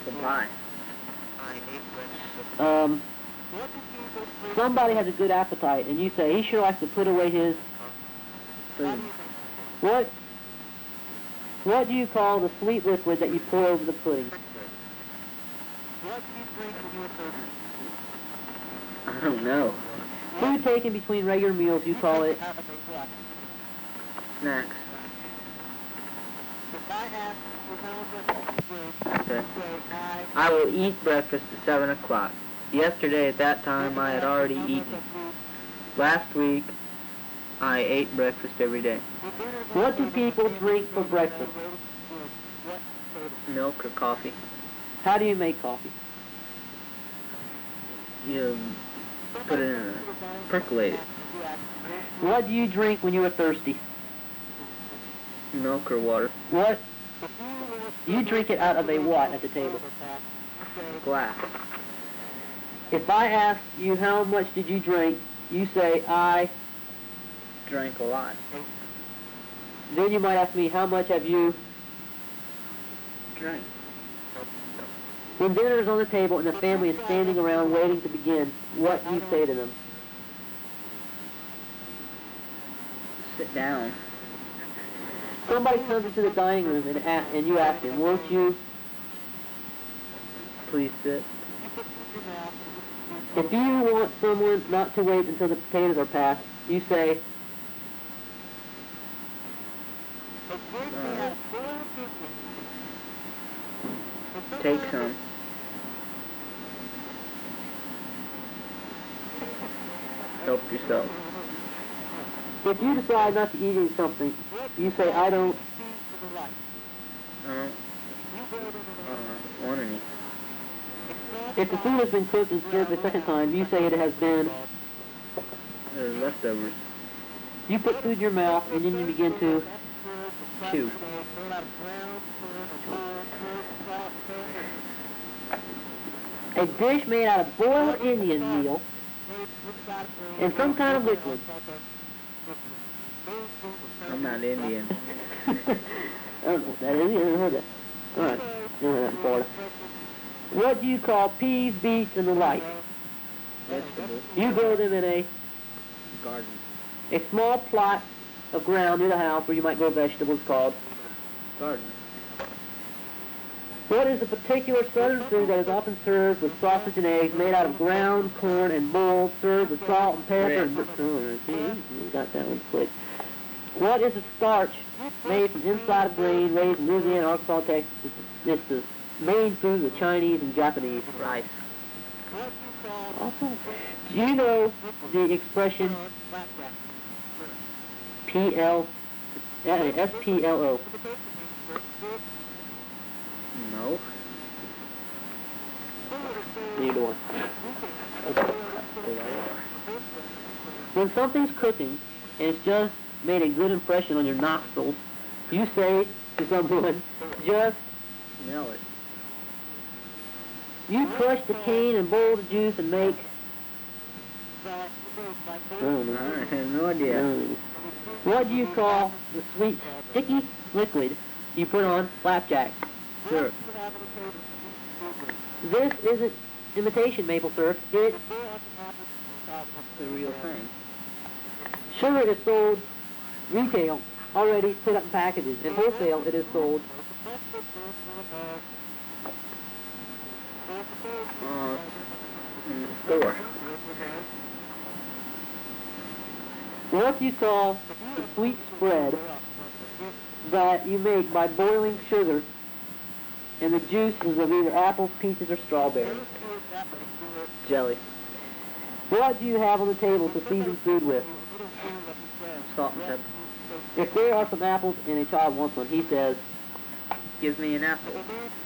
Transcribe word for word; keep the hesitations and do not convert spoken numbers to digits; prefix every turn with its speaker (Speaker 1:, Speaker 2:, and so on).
Speaker 1: apple pie.
Speaker 2: Um, somebody has a good appetite, and you say he sure likes to put away his
Speaker 1: Food.
Speaker 2: What What do you call the sweet liquid that you pour over the pudding?
Speaker 1: I don't know.
Speaker 2: Food taken between regular meals, you call it
Speaker 1: Snacks. Okay. I will eat breakfast at seven o'clock. Yesterday at that time I had already eaten. Last week I ate breakfast every day.
Speaker 2: What do people drink for breakfast?
Speaker 1: Milk or coffee.
Speaker 2: How do you make coffee?
Speaker 1: You put it in a percolate it.
Speaker 2: What do you drink when you are thirsty?
Speaker 1: Milk or water.
Speaker 2: What? You drink it out of a what at the table?
Speaker 1: Glass.
Speaker 2: If I ask you how much did you drink, you say I...
Speaker 1: Drank a lot.
Speaker 2: Then you might ask me, how much have you...
Speaker 1: Drank.
Speaker 2: When dinner is on the table and the family is standing around waiting to begin, what do you say to them?
Speaker 1: Sit down.
Speaker 2: Somebody comes into the dining room and, ask, and you ask him, won't you
Speaker 1: Please sit.
Speaker 2: If you want someone not to wait until the potatoes are passed, you say,
Speaker 1: Uh, take some. Help yourself.
Speaker 2: if you decide not to eat something, you say, I don't,
Speaker 1: I don't uh, want any.
Speaker 2: if the food has been cooked and served a second time, you say it has been,
Speaker 1: There are leftovers.
Speaker 2: you put food in your mouth and then you begin to,
Speaker 1: Chew.
Speaker 2: a dish made out of boiled Indian meal and some kind of liquid.
Speaker 1: I'm not Indian.
Speaker 2: I don't know what that is. You haven't heard that. All right. You know that in Florida. What do you call peas, beets, and the like?
Speaker 1: Vegetables.
Speaker 2: You grow them in a,
Speaker 1: Garden.
Speaker 2: a small plot of ground near the house where you might grow vegetables called.
Speaker 1: Garden.
Speaker 2: What is a particular southern food that is often served with sausage and eggs made out of ground corn and boiled, served with salt and pepper? And, oh, see, you got that one quick. What is a starch made from inside of grain raised in Louisiana, Arkansas, Texas? It's the main food of the Chinese and Japanese.
Speaker 1: Rice.
Speaker 2: Awesome. Do you know the expression P L, S P L O?
Speaker 1: No.
Speaker 2: Neither one. When something's cooking and it's just made a good impression on your nostrils, you say to someone, just
Speaker 1: Smell it.
Speaker 2: you crush the cane and boil the juice and make. I don't know.
Speaker 1: I have no idea.
Speaker 2: What do you call the sweet, sticky liquid you put on flapjack?
Speaker 1: Syrup.
Speaker 2: This isn't imitation maple syrup. It's
Speaker 1: The real thing.
Speaker 2: sugar is sold retail, already put up in packages, and wholesale it is sold.
Speaker 1: Uh, in the store.
Speaker 2: What do you call the sweet spread that you make by boiling sugar and the juices of either apples, peaches, or strawberries?
Speaker 1: Jelly.
Speaker 2: What do you have on the table to season food with?
Speaker 1: Salt and pepper.
Speaker 2: If there are some apples and a child wants one, he says,
Speaker 1: Give me an apple.